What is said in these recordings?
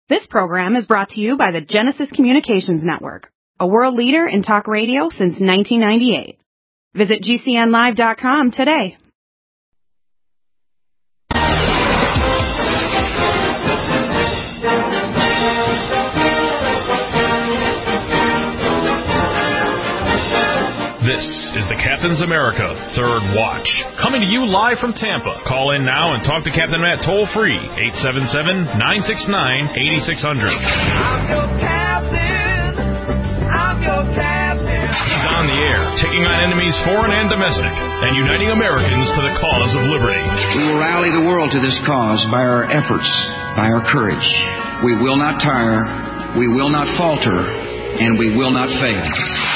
This program is brought to you by the Genesis Communications Network, a world leader in talk radio since 1998. Visit GCNlive.com today. This is the Captain's America Third Watch, coming to you live from Tampa. Call in now and talk to Captain Matt toll-free, 877-969-8600. I'm your captain. I'm your captain. He's on the air, taking on enemies foreign and domestic, and uniting Americans to the cause of liberty. We will rally the world to this cause by our efforts, by our courage. We will not tire, we will not falter, and we will not fail.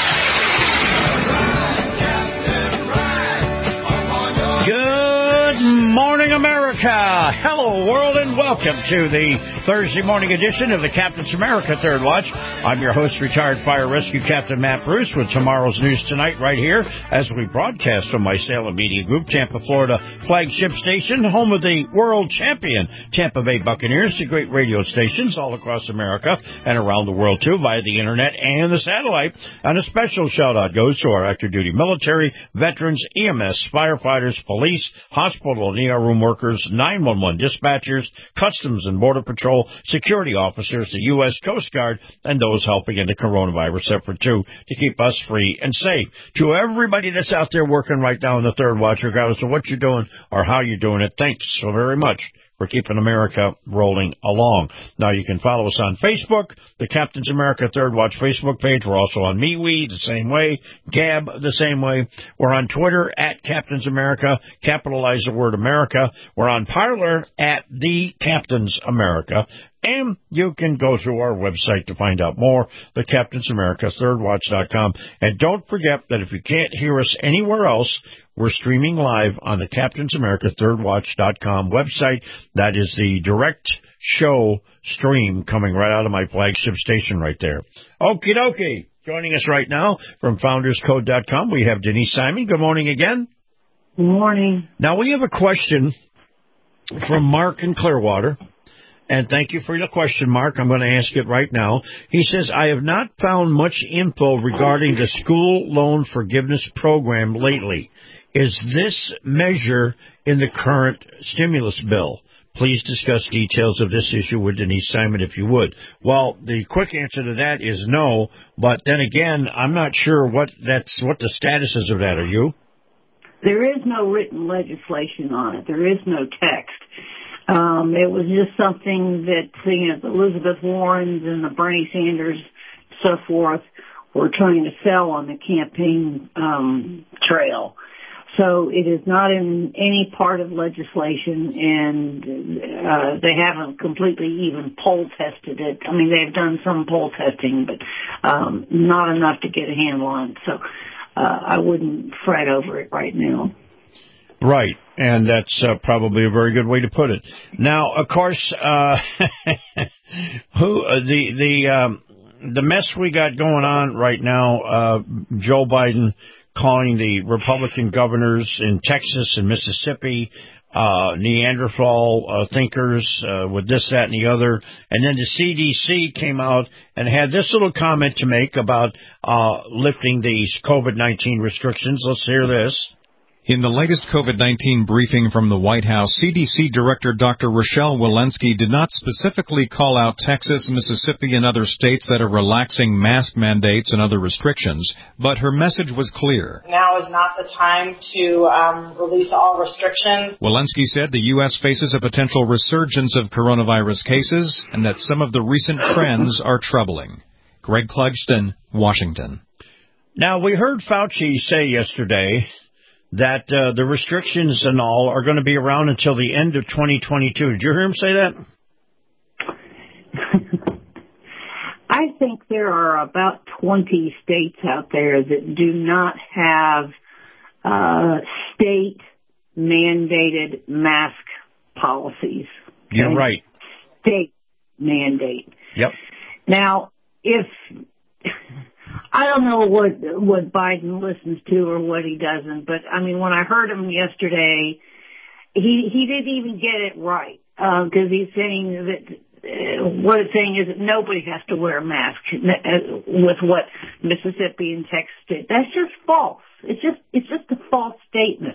Good morning, America. Hello, world, and welcome to the Thursday morning edition of the Captain's America Third Watch. I'm your host, retired fire rescue Captain Matt Bruce, with tomorrow's news tonight right here as we broadcast from my Salem Media Group, Tampa, Florida flagship station, home of the world champion Tampa Bay Buccaneers, the great radio stations all across America and around the world, too, via the internet and the satellite. And a special shout-out goes to our active duty military, veterans, EMS, firefighters, police, hospital and ER room workers, 911 dispatchers, Customs and Border Patrol, security officers, the U.S. Coast Guard, and those helping in the coronavirus effort, too, to keep us free and safe. To everybody that's out there working right now in the Third Watch, regardless of what you're doing or how you're doing it, thanks so very much for keeping America rolling along. Now, you can follow us on Facebook, the Captain's America Third Watch Facebook page. We're also on MeWe, the same way, Gab, the same way. We're on Twitter, at Captain's America, capitalize the word America. We're on Parler, at The Captain's America. And you can go through our website to find out more, the Captain's America, thirdwatch.com. And don't forget that if you can't hear us anywhere else, we're streaming live on the Captain's America, thirdwatch.com website. That is the direct show stream coming right out of my flagship station right there. Okie dokie. Joining us right now from founderscode.com, we have Denise Simon. Good morning again. Good morning. Now, we have a question from Mark in Clearwater. And thank you for your question, Mark. I'm going to ask it right now. He says, I have not found much info regarding the school loan forgiveness program lately. Is this measure in the current stimulus bill? Please discuss details of this issue with Denise Simon, if you would. Well, the quick answer to that is no. But then again, I'm not sure what the status is of that. Are you? There is no written legislation on it. There is no text. It was just something that, the Elizabeth Warrens and the Bernie Sanders, so forth, were trying to sell on the campaign trail. So it is not in any part of legislation, and they haven't completely even poll tested it. I mean, they've done some poll testing, but not enough to get a handle on it. So I wouldn't fret over it right now. Right, and that's probably a very good way to put it. Now, of course, the mess we got going on right now, Joe Biden calling the Republican governors in Texas and Mississippi Neanderthal thinkers with this, that, and the other. And then the CDC came out and had this little comment to make about lifting these COVID-19 restrictions. Let's hear this. In the latest COVID-19 briefing from the White House, CDC Director Dr. Rochelle Walensky did not specifically call out Texas, Mississippi, and other states that are relaxing mask mandates and other restrictions, but her message was clear. Now is not the time to release all restrictions. Walensky said the U.S. faces a potential resurgence of coronavirus cases and that some of the recent trends are troubling. Greg Clugston, Washington. Now, we heard Fauci say yesterday that the restrictions and all are going to be around until the end of 2022. Did you hear him say that? I think there are about 20 states out there that do not have state-mandated mask policies. Okay? You're right. State mandate. Yep. Now, if... I don't know what Biden listens to or what he doesn't, but I mean, when I heard him yesterday, he didn't even get it right, because he's saying that what it's saying is that nobody has to wear a mask with what Mississippi and Texas did. That's just false. It's just a false statement.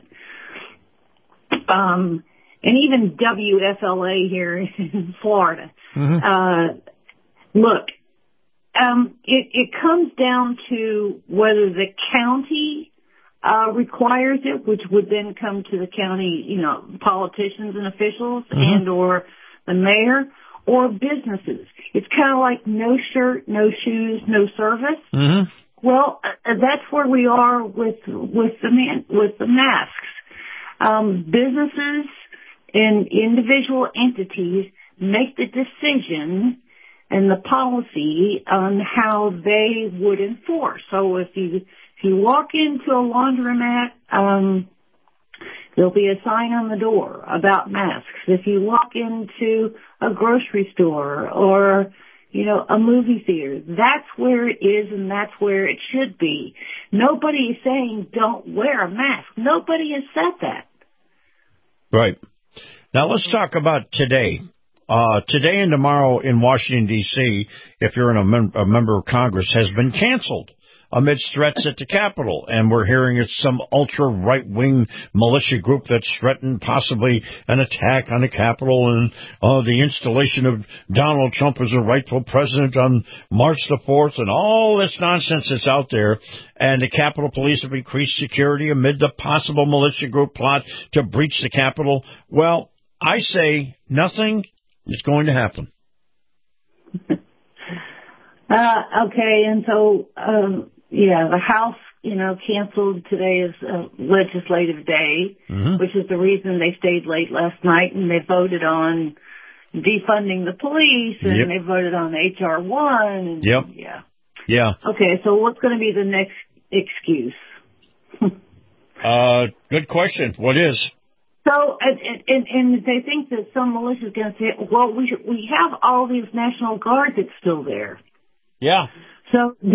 And even WFLA here in Florida. Look, it comes down to whether the county requires it, which would then come to the county, politicians and officials and or the mayor, or businesses. It's kind of like no shirt, no shoes, no service. Well, that's where we are with the masks. Businesses and individual entities make the decision and the policy on how they would enforce. So if you walk into a laundromat, there'll be a sign on the door about masks. If you walk into a grocery store or, a movie theater, that's where it is and that's where it should be. Nobody is saying don't wear a mask. Nobody has said that. Right. Now let's talk about today. Today and tomorrow in Washington, D.C., if you're a member of Congress, has been canceled amidst threats at the Capitol. And we're hearing it's some ultra-right-wing militia group that's threatened possibly an attack on the Capitol and the installation of Donald Trump as a rightful president on March the 4th and all this nonsense that's out there. And the Capitol Police have increased security amid the possible militia group plot to breach the Capitol. Well, I say nothing is going to happen. Okay, and so, the House, canceled today is legislative day, which is the reason they stayed late last night, and they voted on defunding the police, and they voted on H.R. 1. Yeah. Okay, so what's going to be the next excuse? Good question. What is? So, and they think that some militia is going to say, well, we have all these National Guard that's still there. Yeah. So do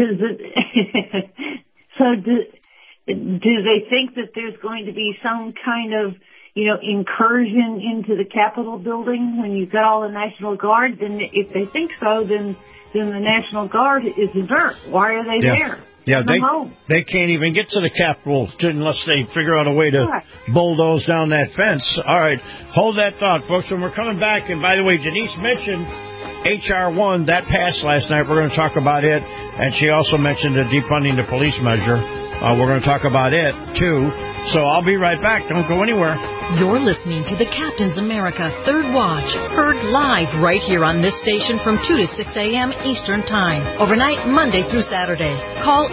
they think that there's going to be some kind of, incursion into the Capitol building when you've got all the National Guard? Then if they think so, then the National Guard is inert. Why are they there? Yeah, they can't even get to the Capitol unless they figure out a way to bulldoze down that fence. All right, hold that thought, folks, and we're coming back. And by the way, Denise mentioned H.R. 1, that passed last night. We're going to talk about it. And she also mentioned the defunding the police measure. We're going to talk about it, too. So I'll be right back. Don't go anywhere. You're listening to the Captain's America Third Watch, heard live right here on this station from 2 to 6 a.m. Eastern Time, overnight Monday through Saturday. Call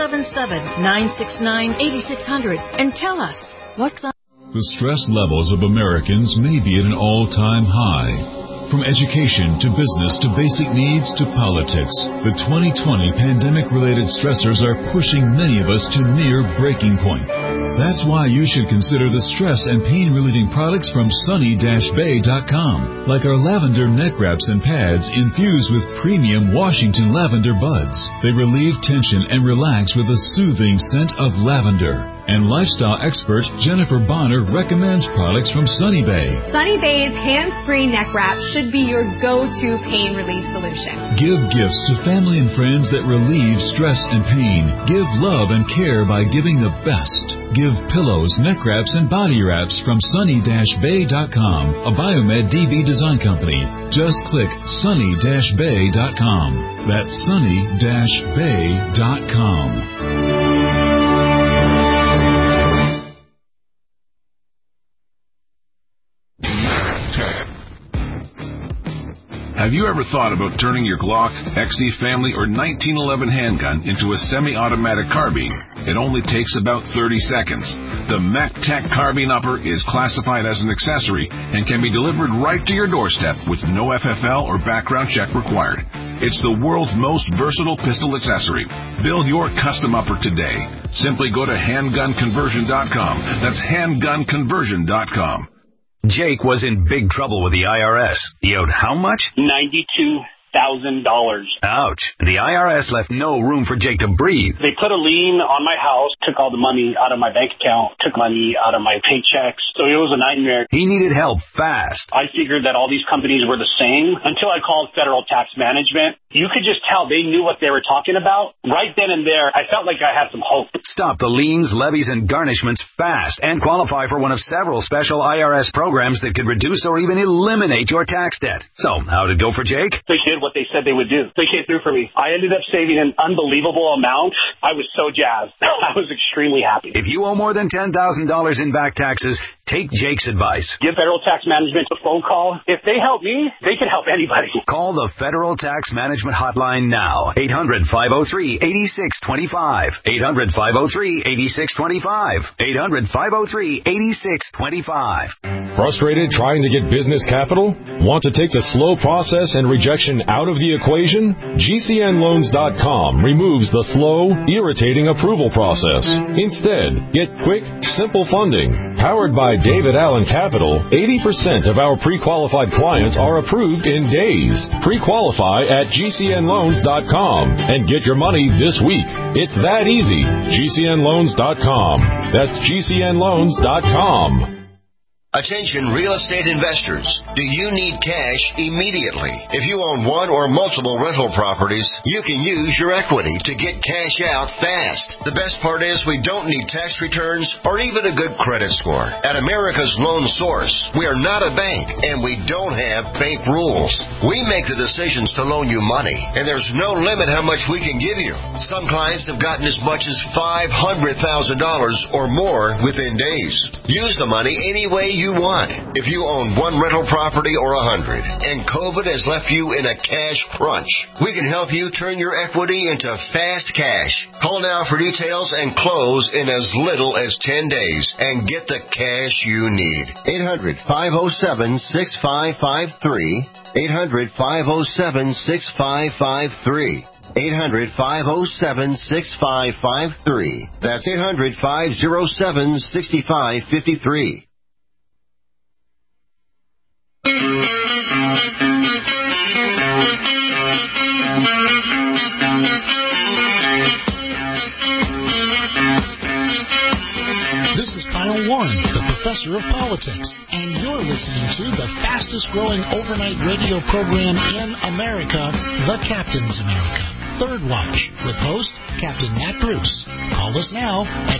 877-969-8600 and tell us what's on. The stress levels of Americans may be at an all-time high. From education to business to basic needs to politics, the 2020 pandemic-related stressors are pushing many of us to near breaking point. That's why you should consider the stress and pain-relieving products from sunny-bay.com, like our lavender neck wraps and pads infused with premium Washington lavender buds. They relieve tension and relax with a soothing scent of lavender. And lifestyle expert Jennifer Bonner recommends products from Sunny Bay. Sunny Bay's hands-free neck wrap should be your go-to pain relief solution. Give gifts to family and friends that relieve stress and pain. Give love and care by giving the best. Give pillows, neck wraps, and body wraps from sunny-bay.com, a Biomed DB design company. Just click sunny-bay.com. That's sunny-bay.com. Have you ever thought about turning your Glock, XD Family, or 1911 handgun into a semi-automatic carbine? It only takes about 30 seconds. The MacTac Carbine Upper is classified as an accessory and can be delivered right to your doorstep with no FFL or background check required. It's the world's most versatile pistol accessory. Build your custom upper today. Simply go to handgunconversion.com. That's handgunconversion.com. Jake was in big trouble with the IRS. He owed how much? $92,000. Ouch. The IRS left no room for Jake to breathe. They put a lien on my house, took all the money out of my bank account, took money out of my paychecks. So it was a nightmare. He needed help fast. I figured that all these companies were the same until I called Federal Tax Management. You could just tell they knew what they were talking about. Right then and there, I felt like I had some hope. Stop the liens, levies, and garnishments fast and qualify for one of several special IRS programs that could reduce or even eliminate your tax debt. So, how'd it go for Jake? They did what they said they would do. They came through for me. I ended up saving an unbelievable amount. I was so jazzed. I was extremely happy. If you owe more than $10,000 in back taxes, take Jake's advice. Give Federal Tax Management a phone call. If they help me, they can help anybody. Call the Federal Tax Management Hotline now. 800-503-8625. 800-503-8625. 800-503-8625. Frustrated trying to get business capital? Want to take the slow process and rejection out of the equation? GCNloans.com removes the slow, irritating approval process. Instead, get quick, simple funding. Powered by David Allen Capital, 80% of our pre-qualified clients are approved in days. Pre-qualify at GCNloans.com and get your money this week. It's that easy. GCNloans.com. That's GCNloans.com. Attention real estate investors. Do you need cash immediately? If you own one or multiple rental properties, you can use your equity to get cash out fast. The best part is we don't need tax returns or even a good credit score. At America's Loan Source, we are not a bank and we don't have bank rules. We make the decisions to loan you money, and there's no limit how much we can give you. Some clients have gotten as much as $500,000 or more within days. Use the money any way you want. If you own one rental property or 100 and COVID has left you in a cash crunch, we can help you turn your equity into fast cash. Call now for details and close in as little as 10 days and get the cash you need. 800-507-6553. 800-507-6553. 800-507-6553. That's 800-507-6553. This is Kyle Warren, the professor of politics, and you're listening to the fastest growing overnight radio program in America, The Captain's America. Third Watch with host Captain Matt Bruce. Call us now at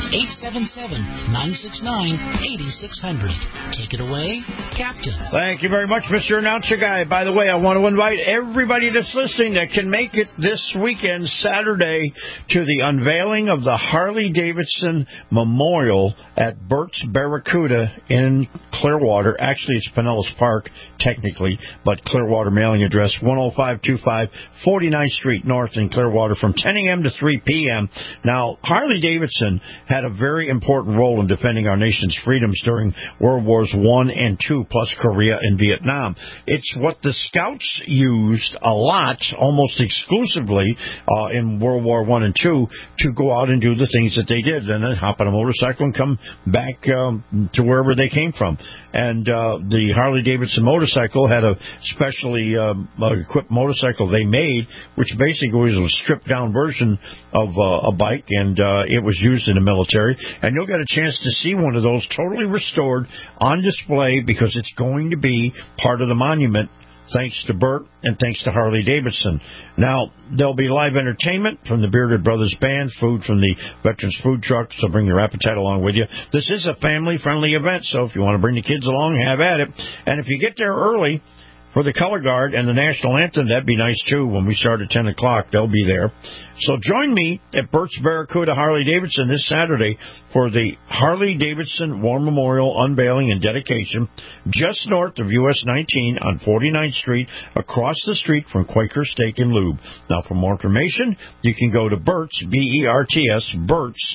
1-877-969-8600. Take it away, Captain. Thank you very much, Mr. Announcer Guy. By the way, I want to invite everybody that's listening that can make it this weekend, Saturday, to the unveiling of the Harley-Davidson Memorial at Burt's Barracuda in Clearwater. Actually, it's Pinellas Park, technically, but Clearwater mailing address 10525 49th Street North in Clearwater from 10 a.m. to 3 p.m. Now, Harley-Davidson had a very important role in defending our nation's freedoms during World Wars I and II, plus Korea and Vietnam. It's what the Scouts used a lot, almost exclusively, in World War I and II to go out and do the things that they did, and then hop on a motorcycle and come back to wherever they came from. And the Harley-Davidson motorcycle had a specially equipped motorcycle they made, which basically was a stripped-down version of a bike, and it was used in the military. And you'll get a chance to see one of those totally restored on display because it's going to be part of the monument, thanks to Burt and thanks to Harley-Davidson. Now, there'll be live entertainment from the Bearded Brothers Band, food from the Veterans Food Truck, so bring your appetite along with you. This is a family-friendly event, so if you want to bring the kids along, have at it. And if you get there early for the color guard and the national anthem, that'd be nice, too. When we start at 10 o'clock, they'll be there. So join me at Burt's Barracuda Harley-Davidson this Saturday for the Harley-Davidson War Memorial unveiling and dedication just north of US 19 on 49th Street, across the street from Quaker Steak and Lube. Now, for more information, you can go to Burt's, B-E-R-T-S, Burt's,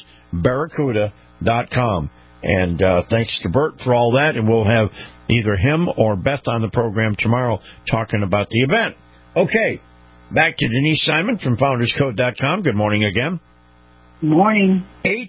Barracuda.com. And thanks to Burt for all that, and we'll have either him or Beth on the program tomorrow talking about the event. Okay, back to Denise Simon from FoundersCode.com. Good morning again. Morning.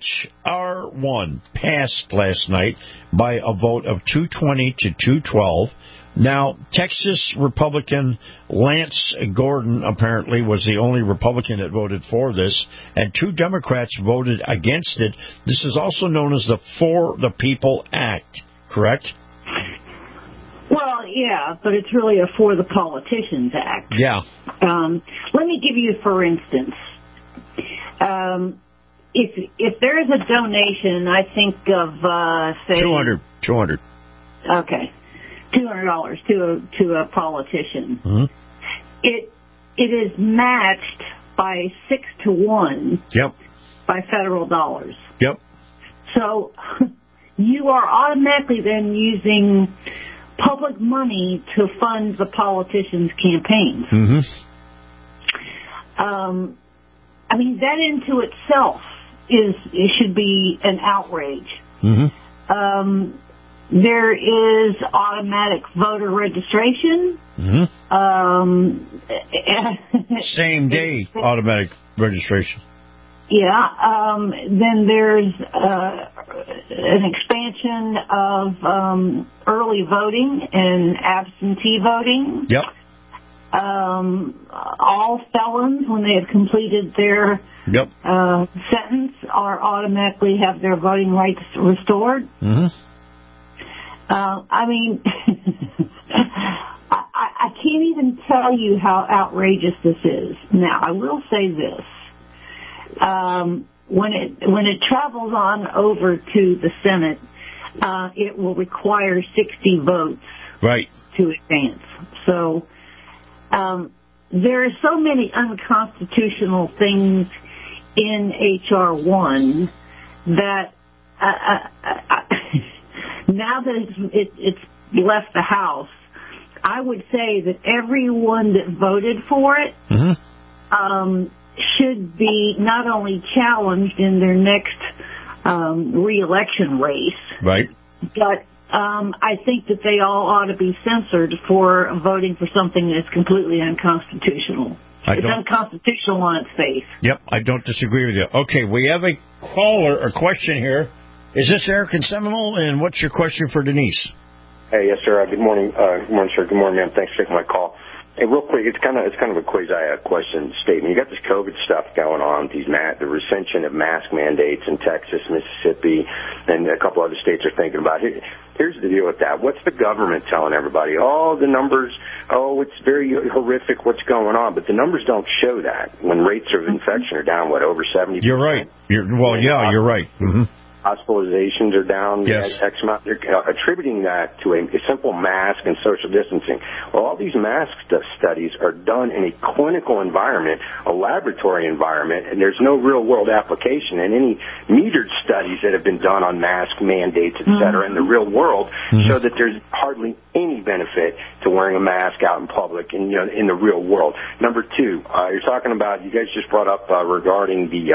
H.R. 1 passed last night by a vote of 220 to 212. Now, Texas Republican Lance Gordon apparently was the only Republican that voted for this, and 2 Democrats voted against it. This is also known as the For the People Act, correct? Well, yeah, but it's really a For the Politicians Act. Yeah. Let me give you, for instance, if there is a donation, I think of say $200. Okay, $200 to a politician. Mm-hmm. It is matched by 6 to 1. Yep. By federal dollars. Yep. So you are automatically then using public money to fund the politicians' campaigns. Mm-hmm. I mean, that into itself should be an outrage. Mm-hmm. There is automatic voter registration. Mm-hmm. Same day automatic registration. Yeah. Then there's an expansion of early voting and absentee voting. Yep. All felons, when they have completed their sentence, are automatically have their voting rights restored. Mm-hmm. I mean, I can't even tell you how outrageous this is. Now, I will say this. When it travels on over to the Senate, it will require 60 votes to advance. So there are so many unconstitutional things in H.R. 1 that now that it's left the House, I would say that everyone that voted for it should be not only challenged in their next re-election race, but I think that they all ought to be censored for voting for something that's completely unconstitutional. It's unconstitutional on its face. Yep, I don't disagree with you. Okay, we have a caller or question here. Is this Eric in Seminole? And what's your question for Denise? Hey, yes, sir. Good morning. Good morning, sir. Good morning, ma'am. Thanks for taking my call. Hey, real quick, it's kind of a quasi question statement. You got this COVID stuff going on, the recension of mask mandates in Texas, Mississippi, and a couple other states are thinking about it. Here's the deal with that. What's the government telling everybody? Oh, the numbers, it's very horrific what's going on, but the numbers don't show that. When rates of infection are down, over 70%? You're right. You're right. Mm-hmm. Hospitalizations are down X amount. They're attributing that to a simple mask and social distancing. Well, all these mask studies are done in a clinical environment, a laboratory environment, and there's no real-world application. And any metered studies that have been done on mask mandates, et cetera, in the real world show that there's hardly any benefit to wearing a mask out in public and in the real world. Number two, you're talking about, you guys just brought up regarding the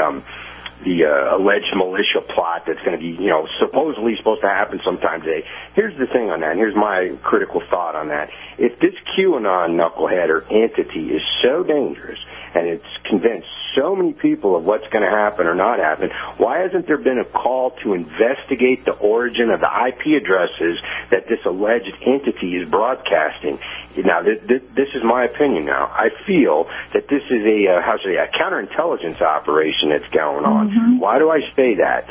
alleged militia plot that's going to be, supposedly supposed to happen sometime today. Here's the thing on that, and here's my critical thought on that. If this QAnon knucklehead or entity is so dangerous and it's convinced so many people of what's going to happen or not happen, why hasn't there been a call to investigate the origin of the IP addresses that this alleged entity is broadcasting? Now, this is my opinion now. I feel that this is a counterintelligence operation that's going on. Mm-hmm. Why do I say that?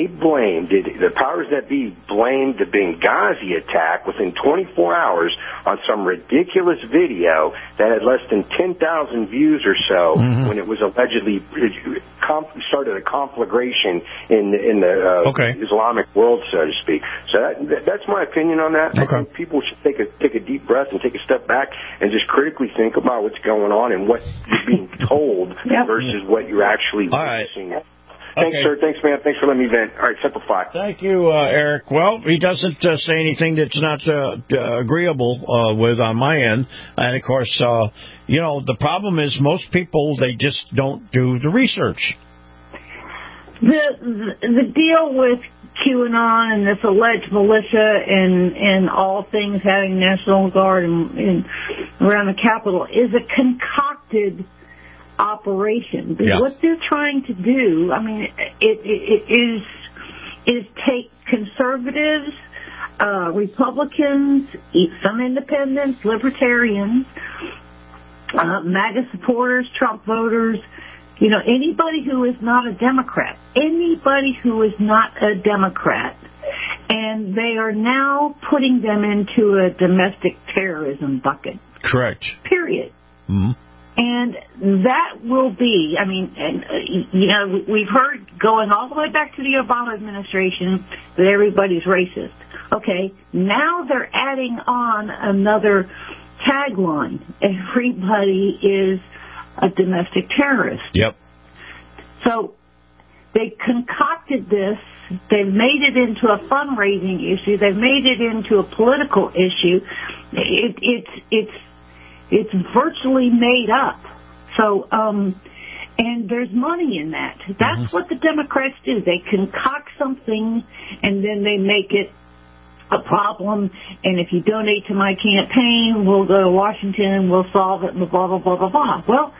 The powers that be blamed the Benghazi attack within 24 hours on some ridiculous video that had less than 10,000 views or so when it was allegedly started a conflagration in the Islamic world, so to speak. So that's my opinion on that. I think people should take a deep breath and take a step back and just critically think about what's going on and what you're being told versus what you're actually witnessing. Thanks, sir. Thanks, man. Thanks for letting me vent. All right, simplify. Thank you, Eric. Well, he doesn't say anything that's not agreeable with on my end. And, of course, the problem is most people, they just don't do the research. The deal with QAnon and this alleged militia and all things having National Guard and around the Capitol is a concocted operation. Because what they're trying to do, I mean, it is take conservatives, Republicans, some independents, libertarians, MAGA supporters, Trump voters, anybody who is not a Democrat. And they are now putting them into a domestic terrorism bucket. Correct. Period. Mm-hmm. And that will be, we've heard going all the way back to the Obama administration that everybody's racist. Okay, now they're adding on another tagline. Everybody is a domestic terrorist. Yep. So they concocted this. They've made it into a fundraising issue. They've made it into a political issue. It's virtually made up. So, and there's money in that. That's what the Democrats do. They concoct something and then they make it a problem. And if you donate to my campaign, we'll go to Washington and we'll solve it and blah, blah, blah, blah, blah. Well,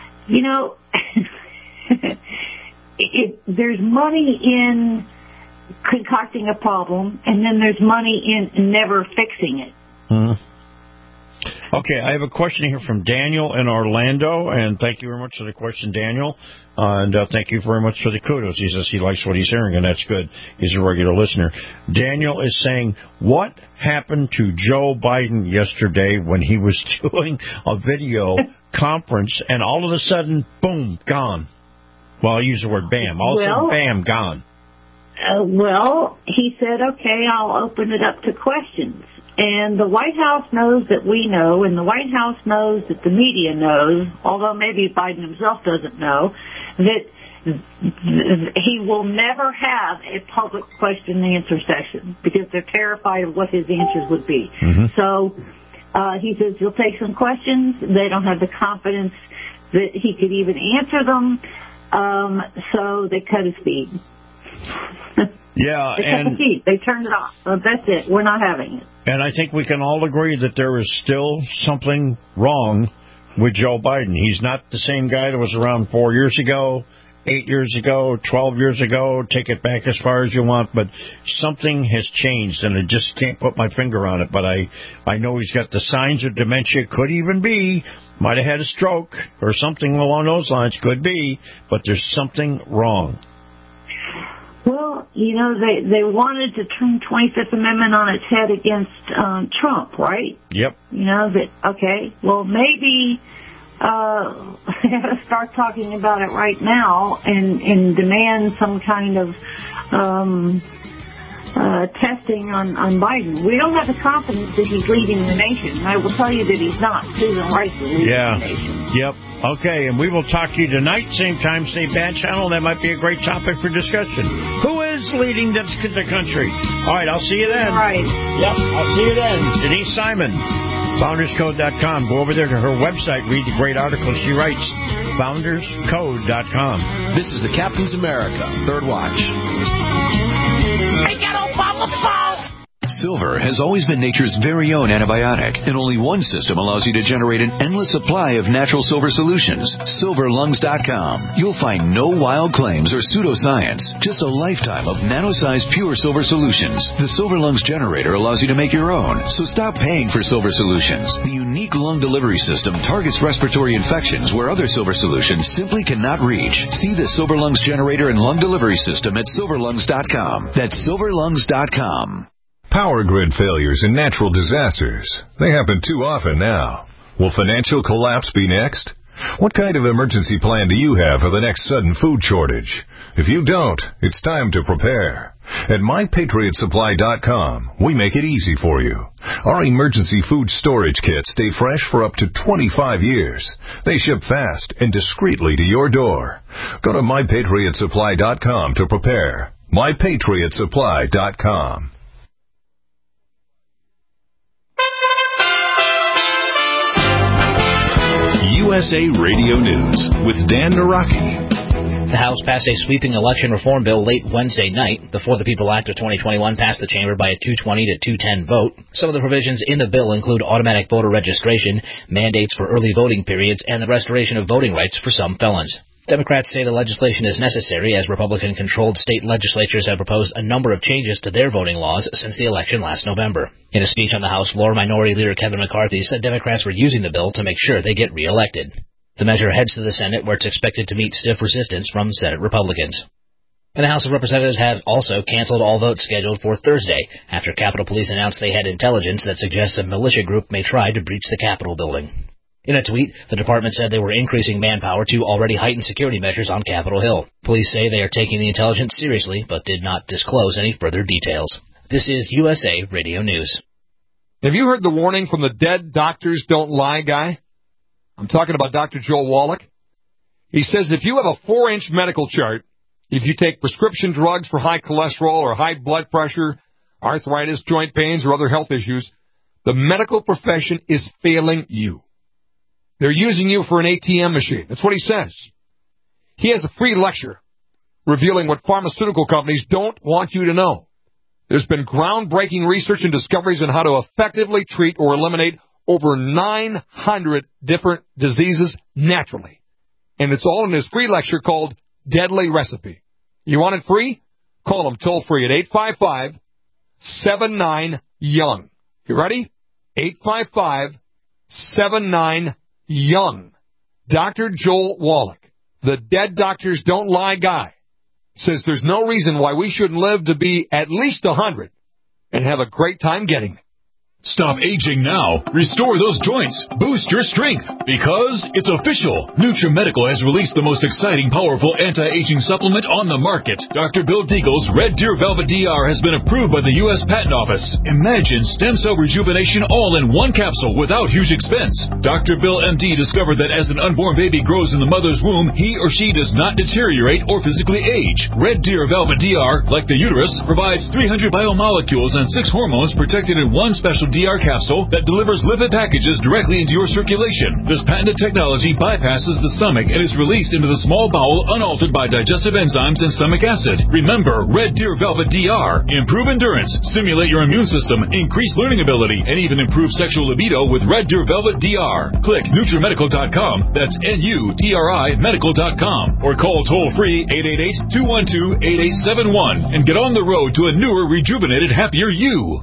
there's money in concocting a problem, and then there's money in never fixing it. Mm-hmm. Okay, I have a question here from Daniel in Orlando, and thank you very much for the question, Daniel. And thank you very much for the kudos. He says he likes what he's hearing, and that's good. He's a regular listener. Daniel is saying, what happened to Joe Biden yesterday when he was doing a video conference, and all of a sudden, boom, gone? Well, I use the word bam. All of a sudden, bam, gone. Well, he said, okay, I'll open it up to questions. And the White House knows that we know, and the White House knows that the media knows, although maybe Biden himself doesn't know, that he will never have a public question and answer session because they're terrified of what his answers would be. Mm-hmm. So he says he'll take some questions. They don't have the confidence that he could even answer them, so they cut his feed. Yeah, and they turned it off. So that's it. We're not having it. And I think we can all agree that there is still something wrong with Joe Biden. He's not the same guy that was around 4 years ago, 8 years ago, 12 years ago. Take it back as far as you want, but something has changed, and I just can't put my finger on it. But I know he's got the signs of dementia. Could even be. Might have had a stroke or something along those lines. Could be. But there's something wrong. Well, they wanted to turn 25th Amendment on its head against Trump, right? Yep. Okay, well, maybe they have to start talking about it right now and demand some kind of testing on Biden. We don't have the confidence that he's leading the nation. I will tell you that he's not. Susan Rice is leading the nation. Yep. Okay, and we will talk to you tonight, same time, same bad channel. That might be a great topic for discussion. Who is leading the country? All right, I'll see you then. All right. Yep, I'll see you then. Denise Simon, FoundersCode.com. Go over there to her website, read the great articles she writes. FoundersCode.com. This is the Captain's America Third Watch. Hey, get off the phone! Silver has always been nature's very own antibiotic, and only one system allows you to generate an endless supply of natural silver solutions. SilverLungs.com. You'll find no wild claims or pseudoscience, just a lifetime of nano-sized pure silver solutions. The Silver Lungs generator allows you to make your own, so stop paying for silver solutions. The unique lung delivery system targets respiratory infections where other silver solutions simply cannot reach. See the Silver Lungs generator and lung delivery system at SilverLungs.com. That's SilverLungs.com. Power grid failures and natural disasters. They happen too often now. Will financial collapse be next? What kind of emergency plan do you have for the next sudden food shortage? If you don't, it's time to prepare. At MyPatriotSupply.com, we make it easy for you. Our emergency food storage kits stay fresh for up to 25 years. They ship fast and discreetly to your door. Go to MyPatriotSupply.com to prepare. MyPatriotSupply.com. USA Radio News with Dan Naraki. The House passed a sweeping election reform bill late Wednesday night. The For the People Act of 2021 passed the chamber by a 220 to 210 vote. Some of the provisions in the bill include automatic voter registration, mandates for early voting periods, and the restoration of voting rights for some felons. Democrats say the legislation is necessary as Republican-controlled state legislatures have proposed a number of changes to their voting laws since the election last November. In a speech on the House floor, Minority Leader Kevin McCarthy said Democrats were using the bill to make sure they get reelected. The measure heads to the Senate, where it's expected to meet stiff resistance from Senate Republicans. And the House of Representatives have also canceled all votes scheduled for Thursday after Capitol Police announced they had intelligence that suggests a militia group may try to breach the Capitol building. In a tweet, the department said they were increasing manpower to already heightened security measures on Capitol Hill. Police say they are taking the intelligence seriously, but did not disclose any further details. This is USA Radio News. Have you heard the warning from the Dead Doctors Don't Lie guy? I'm talking about Dr. Joel Wallach. He says if you have a 4-inch medical chart, if you take prescription drugs for high cholesterol or high blood pressure, arthritis, joint pains, or other health issues, the medical profession is failing you. They're using you for an ATM machine. That's what he says. He has a free lecture revealing what pharmaceutical companies don't want you to know. There's been groundbreaking research and discoveries on how to effectively treat or eliminate over 900 different diseases naturally. And it's all in his free lecture called Deadly Recipe. You want it free? Call him toll-free at 855-79-YOUNG. You ready? 855-79-YOUNG. Dr. Joel Wallach, the Dead Doctors Don't Lie guy, says there's no reason why we shouldn't live to be at least 100 and have a great time getting it. Stop aging now. Restore those joints. Boost your strength. Because it's official. NutriMedical has released the most exciting, powerful anti-aging supplement on the market. Dr. Bill Deagle's Red Deer Velvet DR has been approved by the U.S. Patent Office. Imagine stem cell rejuvenation all in one capsule without huge expense. Dr. Bill MD discovered that as an unborn baby grows in the mother's womb, he or she does not deteriorate or physically age. Red Deer Velvet DR, like the uterus, provides 300 biomolecules and 6 hormones protected in one special DR capsule that delivers lipid packages directly into your circulation. This patented technology bypasses the stomach and is released into the small bowel unaltered by digestive enzymes and stomach acid. Remember, Red Deer Velvet DR. Improve endurance, stimulate your immune system, increase learning ability, and even improve sexual libido with Red Deer Velvet DR. Click NutriMedical.com. That's NUTRI Medical.com. Or call toll-free 888-212-8871 and get on the road to a newer, rejuvenated, happier you.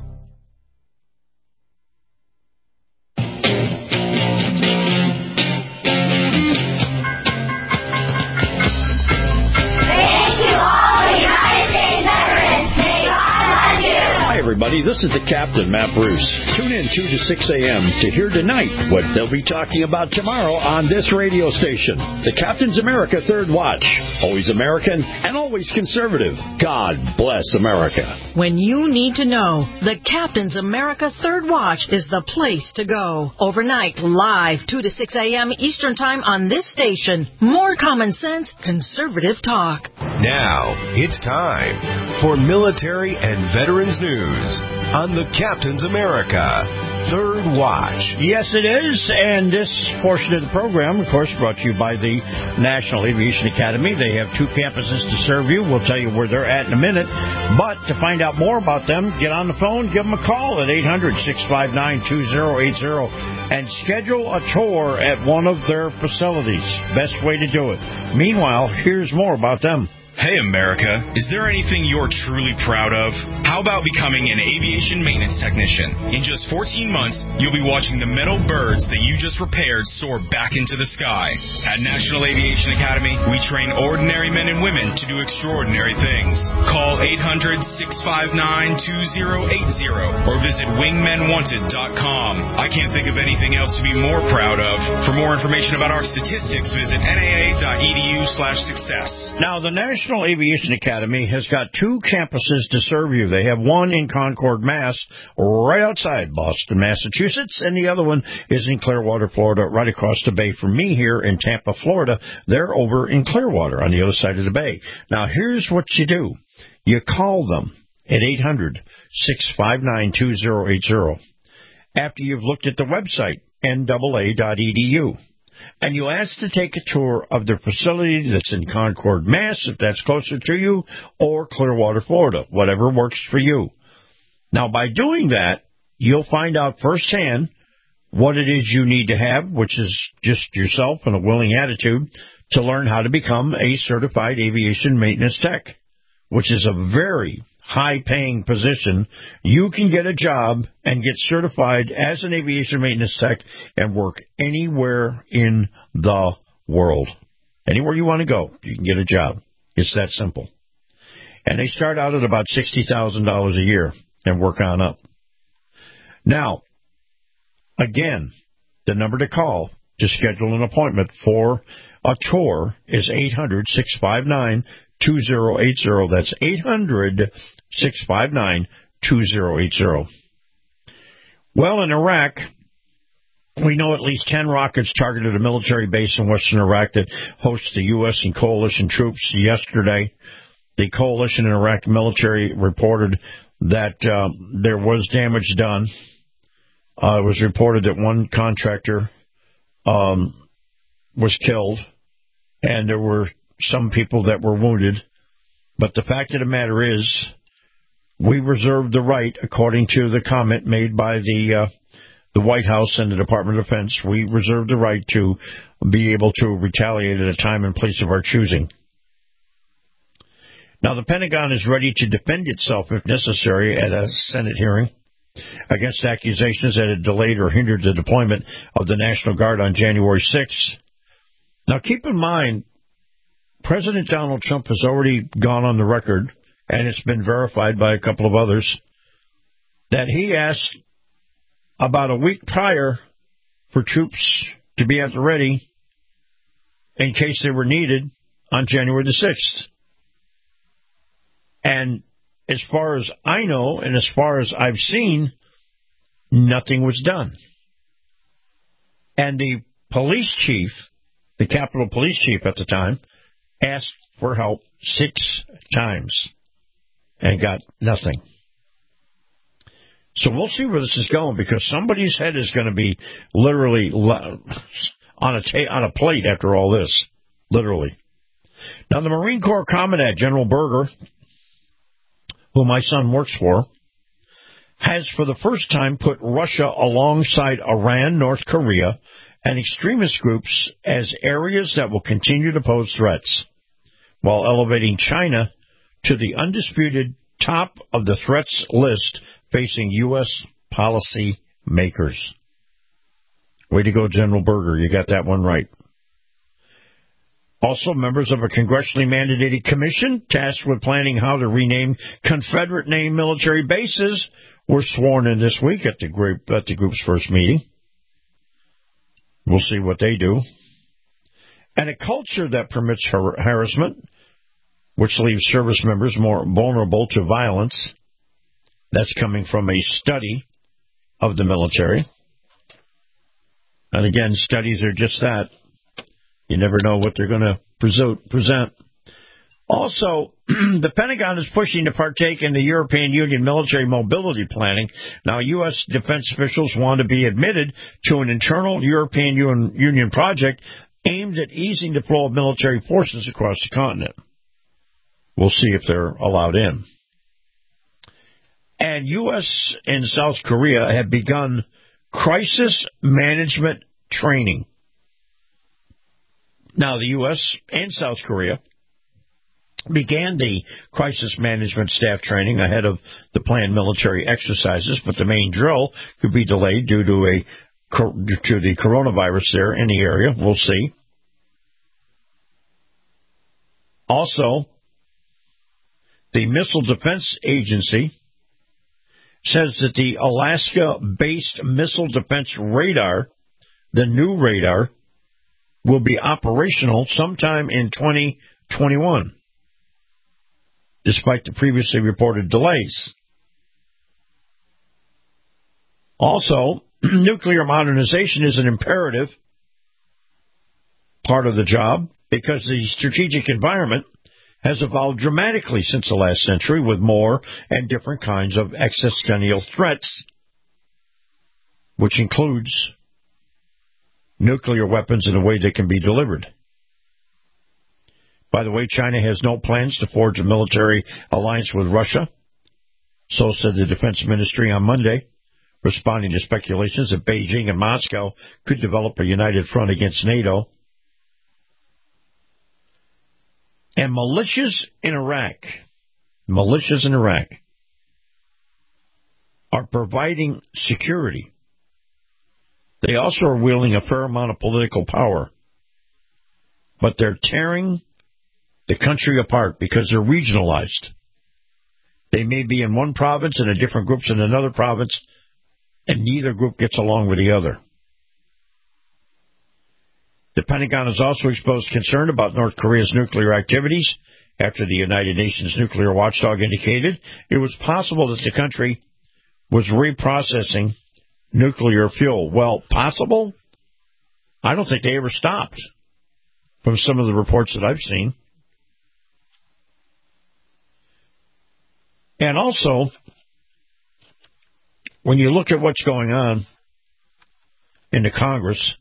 Everybody, this is the Captain, Matt Bruce. Tune in 2 to 6 a.m. to hear tonight what they'll be talking about tomorrow on this radio station. The Captain's America Third Watch. Always American and always conservative. God bless America. When you need to know, the Captain's America Third Watch is the place to go. Overnight, live, 2 to 6 a.m. Eastern Time on this station. More common sense, conservative talk. Now, it's time for military and veterans news on the Captain's America Third Watch. Yes, it is, and this portion of the program, of course, brought to you by the National Aviation Academy. They have 2 campuses to serve you. We'll tell you where they're at in a minute. But to find out more about them, get on the phone, give them a call at 800-659-2080, and schedule a tour at one of their facilities. Best way to do it. Meanwhile, here's more about them. Hey, America, is there anything you're truly proud of? How about becoming an aviation maintenance technician? In just 14 months, you'll be watching the metal birds that you just repaired soar back into the sky. At National Aviation Academy, we train ordinary men and women to do extraordinary things. Call 800-659-2080 or visit wingmenwanted.com. I can't think of anything else to be more proud of. For more information about our statistics, visit naa.edu/success. Now, the National Aviation Academy has got 2 campuses to serve you. They have one in Concord, Mass, right outside Boston, Massachusetts, and the other one is in Clearwater, Florida, right across the bay from me here in Tampa, Florida. They're over in Clearwater on the other side of the bay. Now, here's what you do. You call them at 800-659-2080 after you've looked at the website, NAA.edu. And you ask to take a tour of their facility that's in Concord, Mass, if that's closer to you, or Clearwater, Florida, whatever works for you. Now, by doing that, you'll find out firsthand what it is you need to have, which is just yourself and a willing attitude to learn how to become a certified aviation maintenance tech, which is a very high-paying position. You can get a job and get certified as an aviation maintenance tech and work anywhere in the world. Anywhere you want to go, you can get a job. It's that simple. And they start out at about $60,000 a year and work on up. Now, again, the number to call to schedule an appointment for a tour is 800-659-2080. That's 800-659-2080. Well, in Iraq, we know at least 10 rockets targeted a military base in western Iraq that hosts the U.S. and coalition troops. Yesterday, the coalition and Iraq military reported that there was damage done. It was reported that one contractor was killed, and there were some people that were wounded. But the fact of the matter is, we reserve the right, according to the comment made by the White House and the Department of Defense, we reserve the right to be able to retaliate at a time and place of our choosing. Now, the Pentagon is ready to defend itself, if necessary, at a Senate hearing against accusations that it delayed or hindered the deployment of the National Guard on January 6th. Now, keep in mind, President Donald Trump has already gone on the record, and it's been verified by a couple of others, that he asked about a week prior for troops to be at the ready in case they were needed on January the 6th. And as far as I know, and as far as I've seen, nothing was done. And the police chief, the Capitol Police Chief at the time, asked for help 6 times and got nothing. So we'll see where this is going, because somebody's head is going to be literally on a plate after all this, literally. Now, the Marine Corps Commandant, General Berger, who my son works for, has for the first time put Russia alongside Iran, North Korea, and extremist groups as areas that will continue to pose threats, while elevating China to the undisputed top of the threats list facing U.S. policy makers. Way to go, General Berger. You got that one right. Also, members of a congressionally mandated commission tasked with planning how to rename Confederate-named military bases were sworn in this week at the group's first meeting. We'll see what they do. And a culture that permits harassment, which leaves service members more vulnerable to violence. That's coming from a study of the military. And again, studies are just that. You never know what they're going to present. Also, the Pentagon is pushing to partake in the European Union military mobility planning. Now, U.S. defense officials want to be admitted to an internal European Union project aimed at easing the flow of military forces across the continent. We'll see if they're allowed in. And U.S. and South Korea have begun crisis management training. Now, the U.S. and South Korea began the crisis management staff training ahead of the planned military exercises, but the main drill could be delayed due to the coronavirus there in the area. We'll see. Also, the Missile Defense Agency says that the Alaska-based missile defense radar, the new radar, will be operational sometime in 2021, despite the previously reported delays. Also, nuclear modernization is an imperative part of the job because the strategic environment has evolved dramatically since the last century with more and different kinds of existential threats, which includes nuclear weapons in a way that can be delivered. By the way, China has no plans to forge a military alliance with Russia. So said the Defense Ministry on Monday, responding to speculations that Beijing and Moscow could develop a united front against NATO. And militias in Iraq are providing security. They also are wielding a fair amount of political power. But they're tearing the country apart because they're regionalized. They may be in one province and a different group's in another province, and neither group gets along with the other. The Pentagon has also exposed concern about North Korea's nuclear activities after the United Nations nuclear watchdog indicated it was possible that the country was reprocessing nuclear fuel. Well, possible? I don't think they ever stopped, from some of the reports that I've seen. And also, when you look at what's going on in the Congress,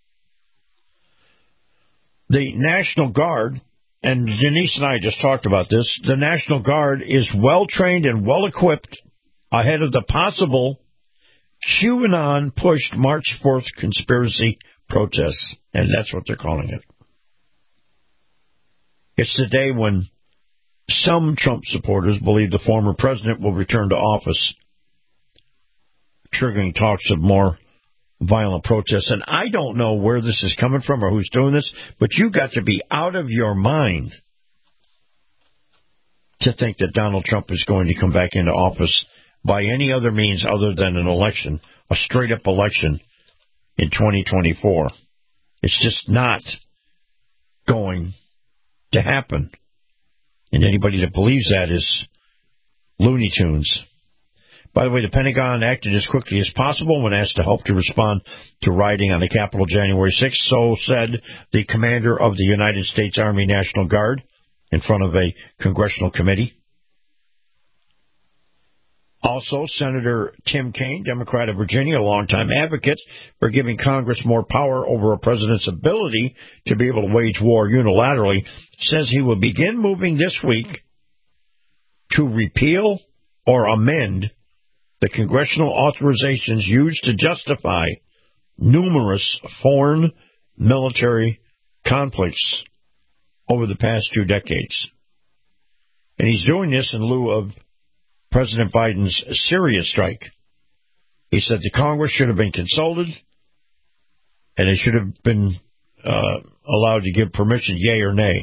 the National Guard, and Denise and I just talked about this, the National Guard is well-trained and well-equipped ahead of the possible QAnon-pushed March 4th conspiracy protests, and that's what they're calling it. It's the day when some Trump supporters believe the former president will return to office, triggering talks of more violent protests. And I don't know where this is coming from or who's doing this, but you got to be out of your mind to think that Donald Trump is going to come back into office by any other means other than an election, a straight-up election in 2024. It's just not going to happen. And anybody that believes that is Looney Tunes. By the way, the Pentagon acted as quickly as possible when asked to help to respond to rioting on the Capitol January 6th, so said the commander of the United States Army National Guard in front of a congressional committee. Also, Senator Tim Kaine, Democrat of Virginia, a longtime advocate for giving Congress more power over a president's ability to be able to wage war unilaterally, says he will begin moving this week to repeal or amend the congressional authorizations used to justify numerous foreign military conflicts over the past 2 decades. And he's doing this in lieu of President Biden's Syria strike. He said the Congress should have been consulted, and it should have been allowed to give permission, yay or nay.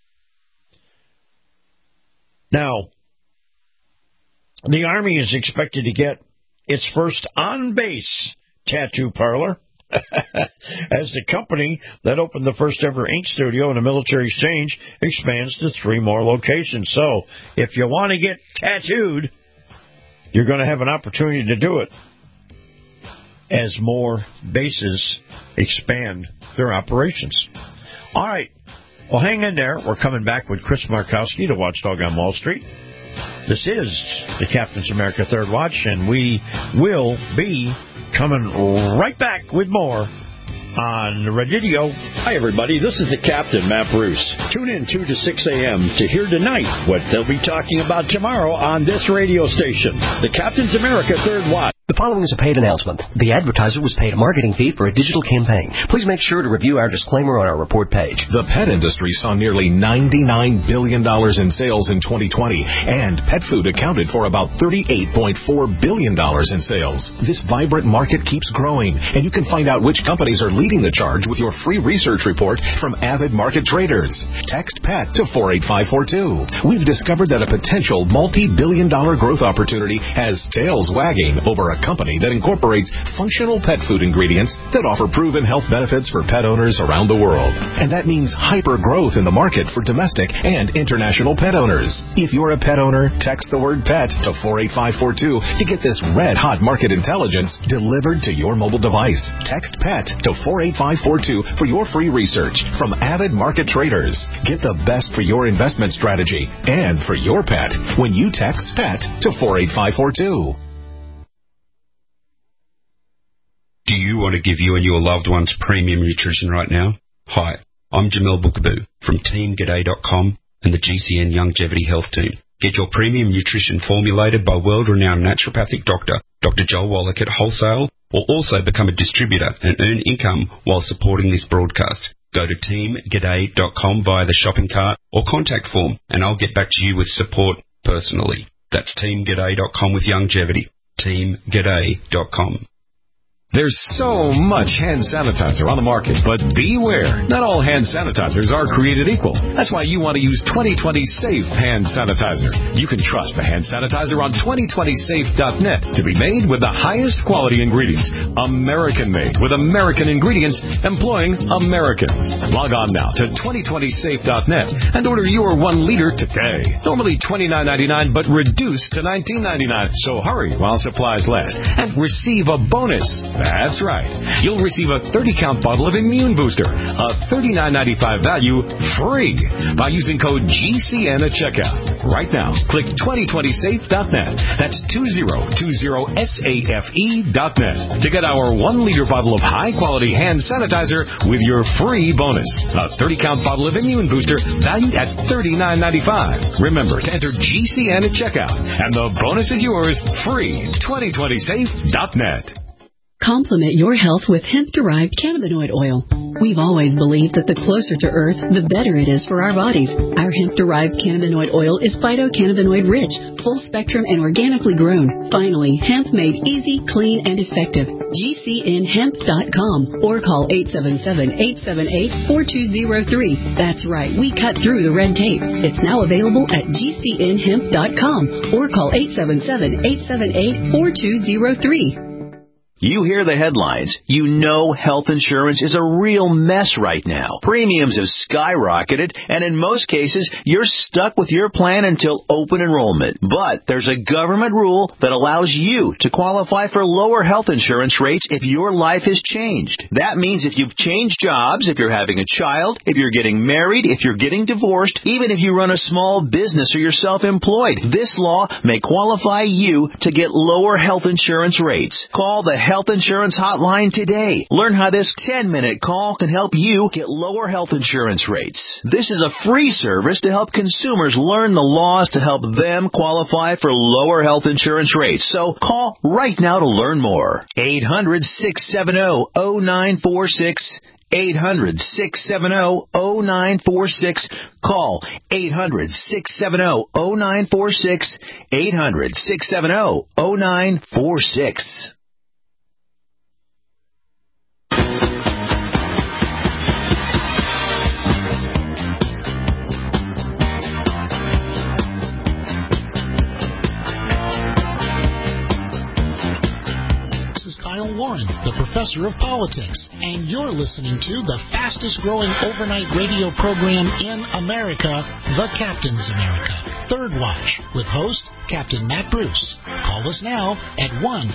Now, the Army is expected to get its first on-base tattoo parlor as the company that opened the first ever ink studio in a military exchange expands to 3 more locations. So, if you want to get tattooed, you're going to have an opportunity to do it as more bases expand their operations. All right. Well, hang in there. We're coming back with Chris Markowski, the Watchdog on Wall Street. This is the Captain's America Third Watch, and we will be coming right back with more on Radio. Hi, everybody. This is the Captain, Matt Bruce. Tune in 2 to 6 a.m. to hear tonight what they'll be talking about tomorrow on this radio station, the Captain's America Third Watch. The following is a paid announcement. The advertiser was paid a marketing fee for a digital campaign. Please make sure to review our disclaimer on our report page. The pet industry saw nearly $99 billion in sales in 2020, and pet food accounted for about $38.4 billion in sales. This vibrant market keeps growing, and you can find out which companies are leading the charge with your free research report from Avid Market Traders. Text PET to 48542. We've discovered that a potential multi-billion-dollar growth opportunity has tails wagging over a company that incorporates functional pet food ingredients that offer proven health benefits for pet owners around the world. And that means hyper growth in the market for domestic and international pet owners. If you're a pet owner, text the word PET to 48542 to get this red-hot market intelligence delivered to your mobile device. Text PET to 48542 for your free research from Avid Market Traders. Get the best for your investment strategy and for your pet when you text PET to 48542. Do you want to give you and your loved ones premium nutrition right now? Hi, I'm Jamel Bookaboo from TeamGaday.com and the GCN Longevity Health Team. Get your premium nutrition formulated by world-renowned naturopathic doctor, Dr. Joel Wallach at wholesale, or also become a distributor and earn income while supporting this broadcast. Go to teamg'day.com via the shopping cart or contact form, and I'll get back to you with support personally. That's teamg'day.com with longevity. teamg'day.com. There's so much hand sanitizer on the market, but beware. Not all hand sanitizers are created equal. That's why you want to use 2020 Safe hand sanitizer. You can trust the hand sanitizer on 2020safe.net to be made with the highest quality ingredients. American-made with American ingredients employing Americans. Log on now to 2020safe.net and order your 1 liter today. Normally $29.99, but reduced to $19.99. So hurry while supplies last and receive a bonus. That's right. You'll receive a 30-count bottle of Immune Booster, a $39.95 value, free by using code GCN at checkout. Right now, click 2020safe.net. That's 2020safe.net to get our 1-liter bottle of high-quality hand sanitizer with your free bonus. A 30-count bottle of Immune Booster valued at $39.95. Remember to enter GCN at checkout, and the bonus is yours free. 2020safe.net. Complement your health with hemp-derived cannabinoid oil. We've always believed that the closer to Earth, the better it is for our bodies. Our hemp-derived cannabinoid oil is phytocannabinoid-rich, full-spectrum, and organically grown. Finally, hemp made easy, clean, and effective. GCNhemp.com or call 877-878-4203. That's right, we cut through the red tape. It's now available at GCNhemp.com or call 877-878-4203. You hear the headlines. You know health insurance is a real mess right now. Premiums have skyrocketed, and in most cases, you're stuck with your plan until open enrollment. But there's a government rule that allows you to qualify for lower health insurance rates if your life has changed. That means if you've changed jobs, if you're having a child, if you're getting married, if you're getting divorced, even if you run a small business or you're self-employed, this law may qualify you to get lower health insurance rates. Call the Health Insurance Hotline today. Learn how this 10-minute call can help you get lower health insurance rates. This is a free service to help consumers learn the laws to help them qualify for lower health insurance rates. So call right now to learn more. 800-670-0946. 800-670-0946. Call 800-670-0946. 800-670-0946. Warren, the professor of politics, and you're listening to the fastest growing overnight radio program in America, The Captain's America, Third Watch, with host Captain Matt Bruce. Call us now at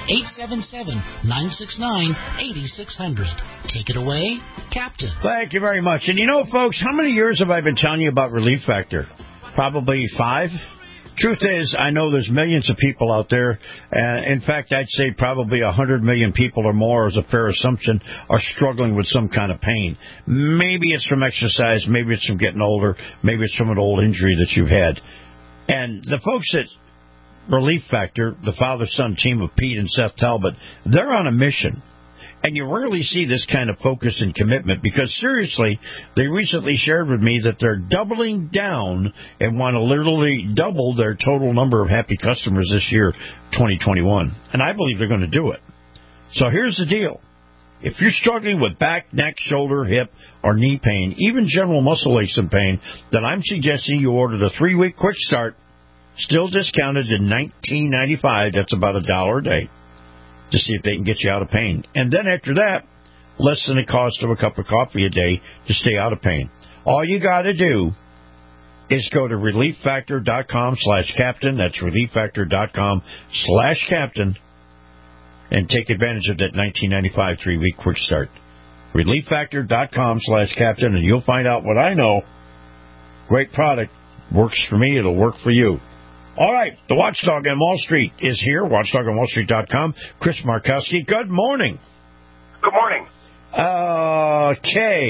1-877-969-8600. Take it away, Captain. Thank you very much. And you know, folks, how many years have I been telling you about Relief Factor? Probably 5. Truth is, I know there's millions of people out there, and in fact, I'd say probably 100 million people or more, as a fair assumption, are struggling with some kind of pain. Maybe it's from exercise, maybe it's from getting older, maybe it's from an old injury that you've had. And the folks at Relief Factor, the father-son team of Pete and Seth Talbot, they're on a mission. And you rarely see this kind of focus and commitment because, seriously, they recently shared with me that they're doubling down and want to literally double their total number of happy customers this year, 2021. And I believe they're going to do it. So here's the deal. If you're struggling with back, neck, shoulder, hip, or knee pain, even general muscle aches and pain, then I'm suggesting you order the 3-week quick start, still discounted to $19.95. That's about $1 a day. To see if they can get you out of pain. And then after that, less than the cost of a cup of coffee a day to stay out of pain. All you got to do is go to relieffactor.com/captain. That's relieffactor.com/captain. And take advantage of that $19.95 3-week quick start. relieffactor.com/captain, and you'll find out what I know. Great product. Works for me. It'll work for you. All right, the Watchdog on Wall Street is here, watchdogonwallstreet.com. Chris Markowski, good morning. Good morning. Okay.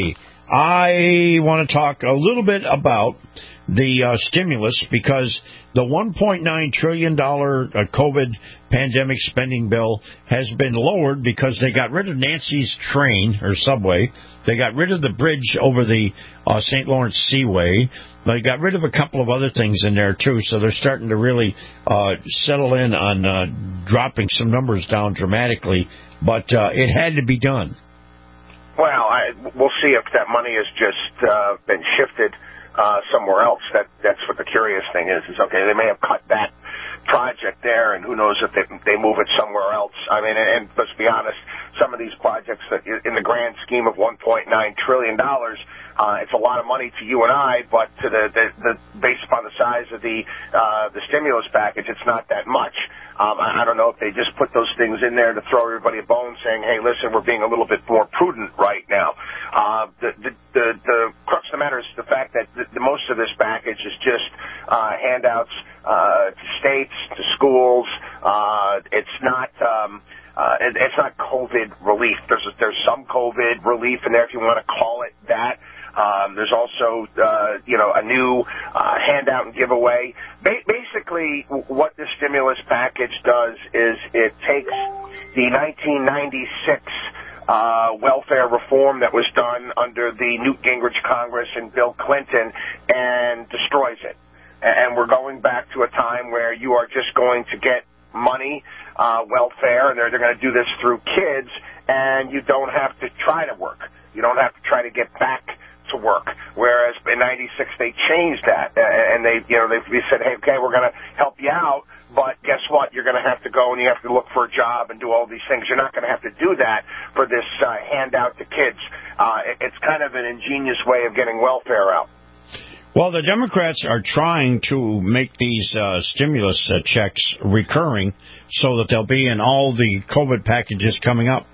I want to talk a little bit about the stimulus, because the $1.9 trillion COVID pandemic spending bill has been lowered because they got rid of Nancy's train or subway. They got rid of the bridge over the St. Lawrence Seaway. They got rid of a couple of other things in there, too, so they're starting to really settle in on dropping some numbers down dramatically. But it had to be done. Well, we'll see if that money has just been shifted somewhere else. That's what the curious thing is okay, they may have cut that project there, and who knows if they move it somewhere else. I mean, and let's be honest, some of these projects that in the grand scheme of $1.9 trillion, it's a lot of money to you and I, but to the based upon the size of the stimulus package, it's not that much. I don't know if they just put those things in there to throw everybody a bone, saying, "Hey, listen, we're being a little bit more prudent right now." The crux of the matter is the fact that the most of this package is just handouts to states, to schools. It's not COVID relief. There's some COVID relief in there, if you want to call it that. There's also, a new handout and giveaway. Basically, what the stimulus package does is it takes the 1996 welfare reform that was done under the Newt Gingrich Congress and Bill Clinton and destroys it. And we're going back to a time where you are just going to get money, welfare, and they're going to do this through kids, and you don't have to try to work. You don't have to try to get back to work. Whereas in '96 they changed that, and they said, "Hey, okay, we're going to help you out, but guess what? You're going to have to go and you have to look for a job and do all these things. You're not going to have to do that for this handout to kids." It's kind of an ingenious way of getting welfare out. Well, the Democrats are trying to make these stimulus checks recurring so that they'll be in all the COVID packages coming up.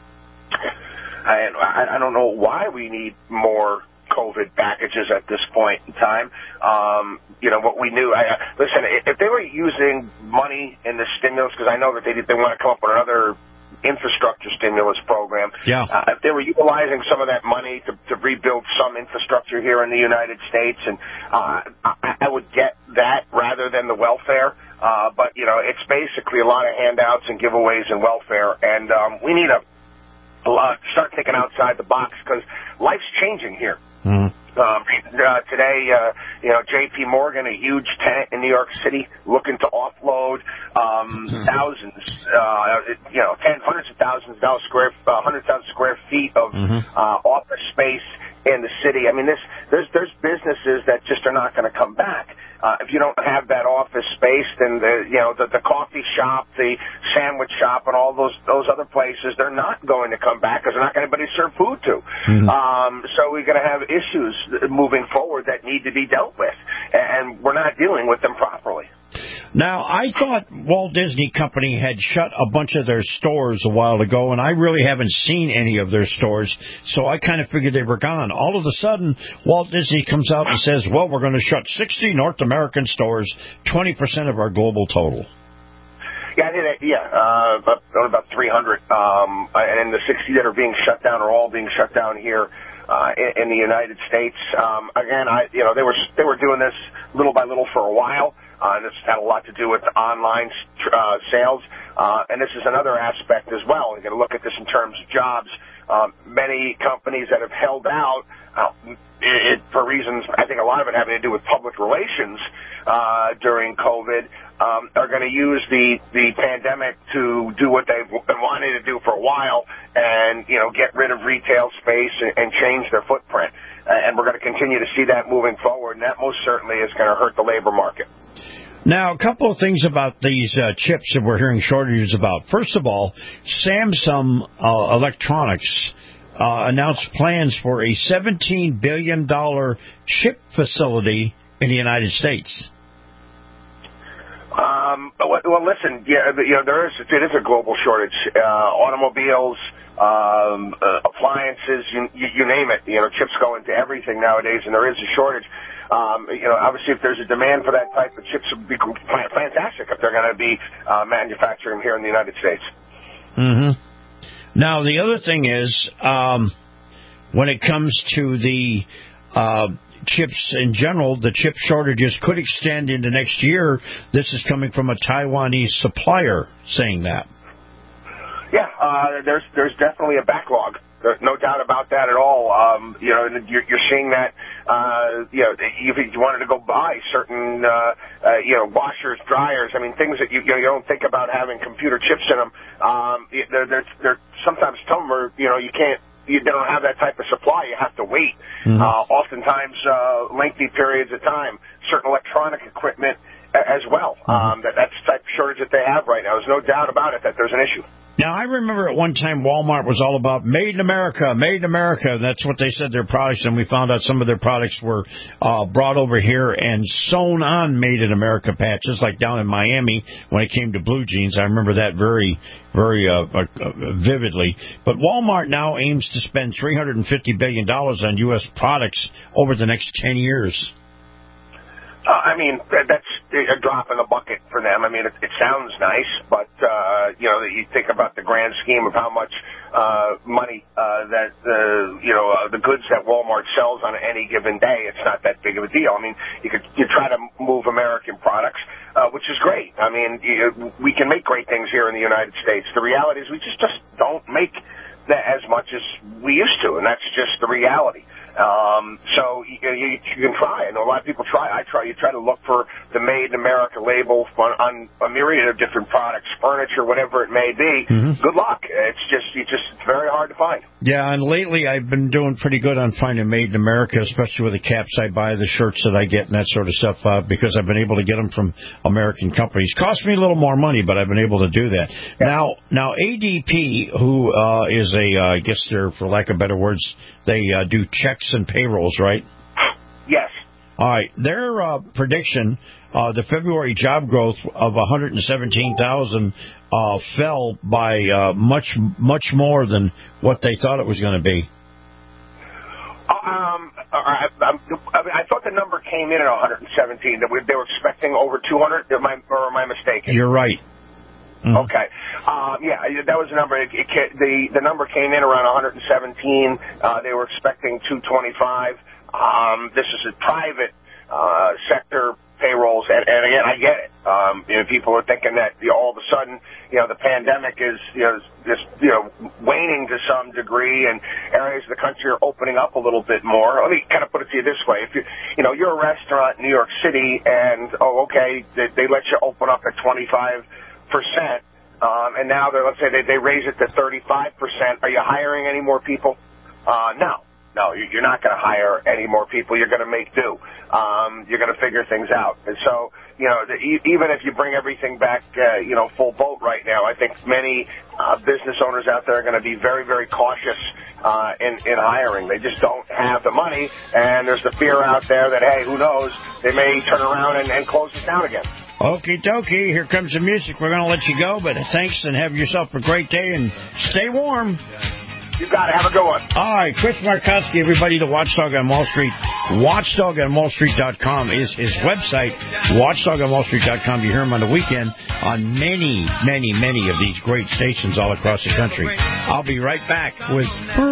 I don't know why we need more COVID packages at this point in time. What we knew. Listen, if they were using money in the stimulus, because I know that they want to come up with another infrastructure stimulus program. Yeah. If they were utilizing some of that money to rebuild some infrastructure here in the United States, and I would get that rather than the welfare. But it's basically a lot of handouts and giveaways and welfare, and we need to start thinking outside the box because life's changing here. Mm-hmm. Today, J.P. Morgan, a huge tenant in New York City, looking to offload thousands, hundreds of thousands of 100,000 square feet of office space in the city. I mean, there's businesses that just are not going to come back. If you don't have that office space, then the coffee shop, the sandwich shop, and all those other places, they're not going to come back because they're not going to anybody serve food to. So we're going to have issues moving forward that need to be dealt with, and we're not dealing with them properly. Now, I thought Walt Disney Company had shut a bunch of their stores a while ago, and I really haven't seen any of their stores, so I kind of figured they were gone. All of a sudden, Walt Disney comes out and says, well, we're going to shut 60 North American stores, 20% of our global total. About 300. And the 60 that are being shut down are all being shut down here in the United States. They were doing this little by little for a while. And this had a lot to do with online sales. And this is another aspect as well. We're going to look at this in terms of jobs. Many companies that have held out for reasons, I think a lot of it having to do with public relations during COVID, are going to use the pandemic to do what they've been wanting to do for a while and, get rid of retail space and change their footprint. And we're going to continue to see that moving forward, and that most certainly is going to hurt the labor market. Now, a couple of things about these chips that we're hearing shortages about. First of all, Samsung Electronics announced plans for a $17 billion chip facility in the United States. Well, listen, it is a global shortage. Automobiles, appliances, you name it. Chips go into everything nowadays, and there is a shortage. Obviously, if there's a demand for that type of chips, it would be fantastic if they're going to be manufacturing them here in the United States. Now, the other thing is, when it comes to the chips in general, the chip shortages could extend into next year. This is coming from a Taiwanese supplier saying that. Yeah, there's definitely a backlog. There's no doubt about that at all. You're seeing that. If you wanted to go buy certain, washers, dryers, things that you don't think about having computer chips in them. They're sometimes some are, they don't have that type of supply. You have to wait. Mm-hmm. Oftentimes, lengthy periods of time. Certain electronic equipment as well. That's the type of shortage that they have right now. There's no doubt about it that there's an issue. Now, I remember at one time Walmart was all about made in America, made in America. That's what they said their products, and we found out some of their products were brought over here and sewn on made in America patches, like down in Miami when it came to blue jeans. I remember that very, very vividly. But Walmart now aims to spend $350 billion on U.S. products over the next 10 years. That's a drop in the bucket for them. It sounds nice, but, you think about the grand scheme of how much money that, the goods that Walmart sells on any given day, it's not that big of a deal. You try to move American products, which is great. We can make great things here in the United States. The reality is we just don't make that as much as we used to, and that's just the reality. So you can try. I know a lot of people try. I try. You try to look for the Made in America label on a myriad of different products, furniture, whatever it may be. Mm-hmm. Good luck. It's very hard to find. Yeah, and lately I've been doing pretty good on finding Made in America, especially with the caps I buy, the shirts that I get, and that sort of stuff, because I've been able to get them from American companies. Cost me a little more money, but I've been able to do that. Yeah. Now ADP, who is I guess they're, for lack of better words, they do checks and payrolls, right? Yes. All right. Their prediction, the February job growth of 117,000 fell by much more than what they thought it was going to be. I thought the number came in at 117. That they were expecting over 200. Am I mistaken? You're right. Mm-hmm. Okay. That was the number. The number came in around 117. They were expecting 225. This is a private sector payrolls, and again, I get it. People are thinking that all of a sudden, the pandemic is just waning to some degree, and areas of the country are opening up a little bit more. Let me kind of put it to you this way: if you're a restaurant in New York City, and they let you open up at 25%, and now let's say they raise it to 35%. Are you hiring any more people? No, you're not going to hire any more people. You're going to make do. You're going to figure things out. And so, even if you bring everything back, full boat right now, I think many business owners out there are going to be very, very cautious in hiring. They just don't have the money, and there's the fear out there that, hey, who knows, they may turn around and close it down again. Okie dokie, here comes the music. We're going to let you go, but thanks and have yourself a great day and stay warm. You got it. Have a good one. All right, Chris Markoski, everybody, the Watchdog on Wall Street. WatchdogOnWallStreet.com is his website. WatchdogOnWallStreet.com. You hear him on the weekend on many, many, many of these great stations all across the country. I'll be right back with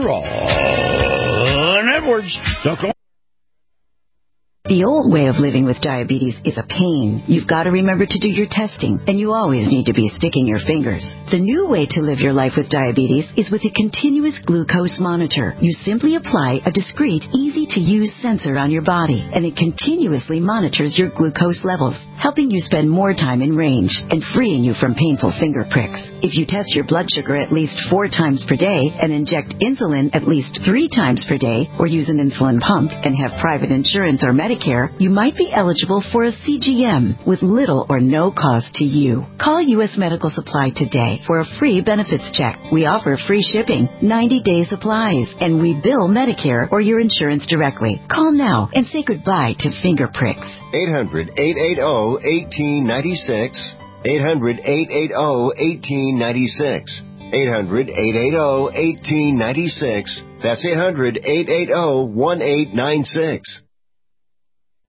Ron Edwards. Don't go. The old way of living with diabetes is a pain. You've got to remember to do your testing, and you always need to be sticking your fingers. The new way to live your life with diabetes is with a continuous glucose monitor. You simply apply a discreet, easy-to-use sensor on your body, and it continuously monitors your glucose levels, helping you spend more time in range and freeing you from painful finger pricks. If you test your blood sugar at least 4 times per day and inject insulin at least 3 times per day, or use an insulin pump and have private insurance or Medicare, you might be eligible for a CGM with little or no cost to you. Call U.S. Medical Supply today for a free benefits check. We offer free shipping, 90-day supplies, and we bill Medicare or your insurance directly. Call now and say goodbye to finger pricks. 800-880-1896. 800-880-1896. 800-880-1896. That's 800-880-1896.